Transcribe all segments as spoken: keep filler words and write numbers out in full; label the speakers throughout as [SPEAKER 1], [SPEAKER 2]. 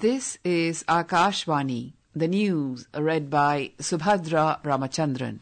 [SPEAKER 1] This is Akashvani, the news read by Subhadra Ramachandran.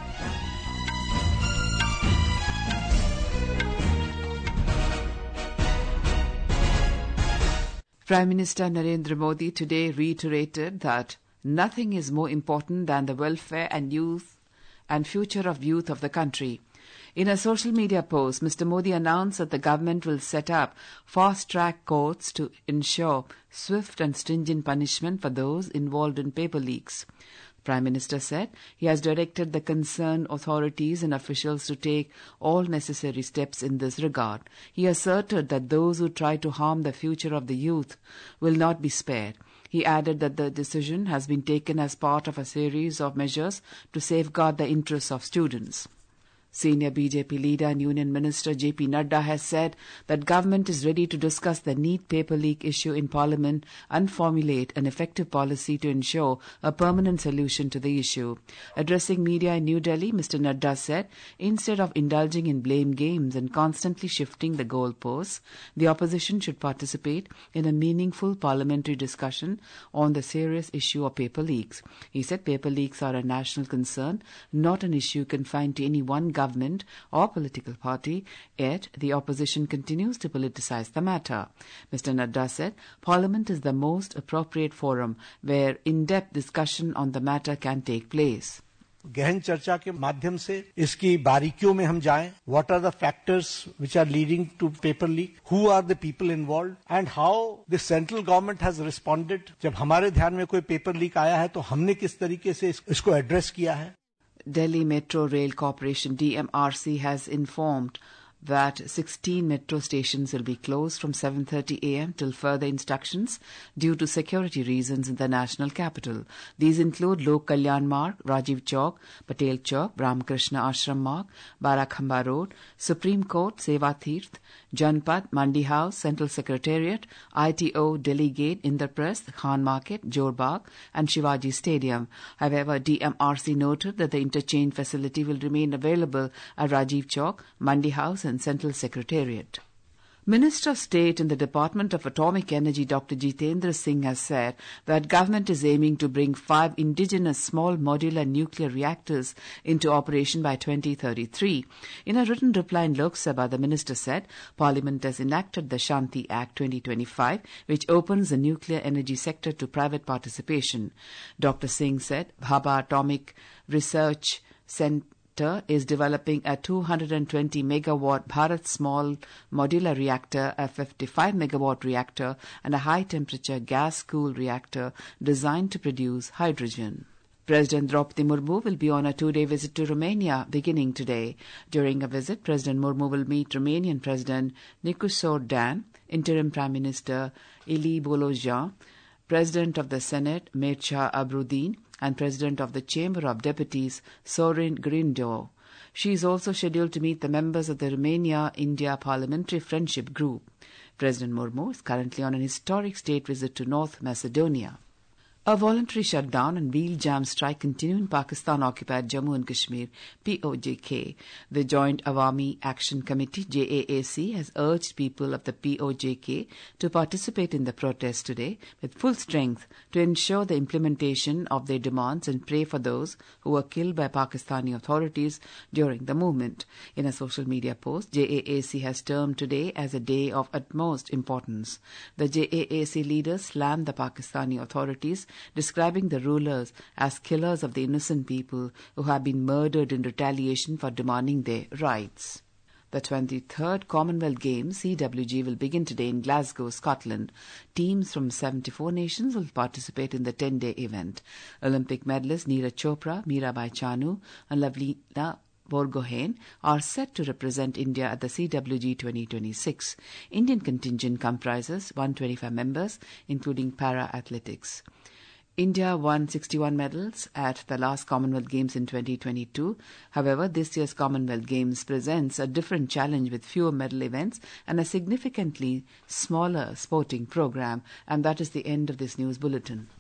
[SPEAKER 1] Prime Minister Narendra Modi today reiterated that nothing is more important than the welfare and youth and future of youth of the country. In a social media post, Mister Modi announced that the government will set up fast-track courts to ensure swift and stringent punishment for those involved in paper leaks. The Prime Minister said he has directed the concerned authorities and officials to take all necessary steps in this regard. He asserted that those who try to harm the future of the youth will not be spared. He added that the decision has been taken as part of a series of measures to safeguard the interests of students. Senior B J P leader and Union Minister J P Nadda has said that government is ready to discuss the NEET paper leak issue in Parliament and formulate an effective policy to ensure a permanent solution to the issue. Addressing media in New Delhi, Mister Nadda said, instead of indulging in blame games and constantly shifting the goalposts, the opposition should participate in a meaningful parliamentary discussion on the serious issue of paper leaks. He said paper leaks are a national concern, not an issue confined to any one government government or political party, yet the opposition continues to politicize the matter. Mister Nadda said, Parliament is the most appropriate forum where in-depth discussion on the matter can take place.
[SPEAKER 2] गहन चर्चा के माध्यम से इसकी बारीकियों में हम जाएं. What are the factors which are leading to paper leak? Who are the people involved? And how the central government has responded? जब हमारे ध्यान में कोई paper leak आया है तो हमने किस तरीके से इसको address किया है?
[SPEAKER 1] Delhi Metro Rail Corporation D M R C has informed that sixteen metro stations will be closed from seven thirty a m till further instructions due to security reasons in the national capital. These include Lok Kalyan Marg, Rajiv Chowk, Patel Chowk, Ramakrishna Ashram Marg, Barakhamba Road, Supreme Court, Seva Tirth, Janpad, Mandi House, Central Secretariat, I T O, Delhi Gate, Indraprasth, Khan Market, Jorbagh and Shivaji Stadium. However, D M R C noted that the interchange facility will remain available at Rajiv Chowk, Mandi House and Central Secretariat. Minister of State in the Department of Atomic Energy Doctor Jitendra Singh has said that government is aiming to bring five indigenous small modular nuclear reactors into operation by twenty thirty-three. In a written reply in Lok Sabha, the minister said Parliament has enacted the Shanti Act twenty twenty-five, which opens the nuclear energy sector to private participation. Doctor Singh said Bhabha Atomic Research Centre is developing a two hundred twenty megawatt Bharat Small Modular Reactor, a fifty-five megawatt reactor, and a high-temperature gas-cooled reactor designed to produce hydrogen. President Draupadi Murmu will be on a two-day visit to Romania beginning today. During a visit, President Murmu will meet Romanian President Nicusor Dan, Interim Prime Minister Ili Bolojan, President of the Senate Mircea Abrudin, and President of the Chamber of Deputies Sorin Grindeau. She is also scheduled to meet the members of the Romania-India Parliamentary Friendship Group. President Murmu is currently on an historic state visit to North Macedonia. A voluntary shutdown and wheel jam strike continue in Pakistan-occupied Jammu and Kashmir, P O J K. The Joint Awami Action Committee, J A A C, has urged people of the P O J K to participate in the protest today with full strength to ensure the implementation of their demands and pray for those who were killed by Pakistani authorities during the movement. In a social media post, J A A C has termed today as a day of utmost importance. The J A A C leaders slammed the Pakistani authorities, describing the rulers as killers of the innocent people who have been murdered in retaliation for demanding their rights. The twenty-third Commonwealth Games, C W G, will begin today in Glasgow, Scotland. Teams from seventy-four nations will participate in the ten-day event. Olympic medalists Neeraj Chopra, Mirabai Chanu and Lavlina Borgohain are set to represent India at the C W G twenty twenty-six. Indian contingent comprises one hundred twenty-five members, including para-athletics. India won sixty-one medals at the last Commonwealth Games in twenty twenty-two. However, this year's Commonwealth Games presents a different challenge with fewer medal events and a significantly smaller sporting program. And that is the end of this news bulletin.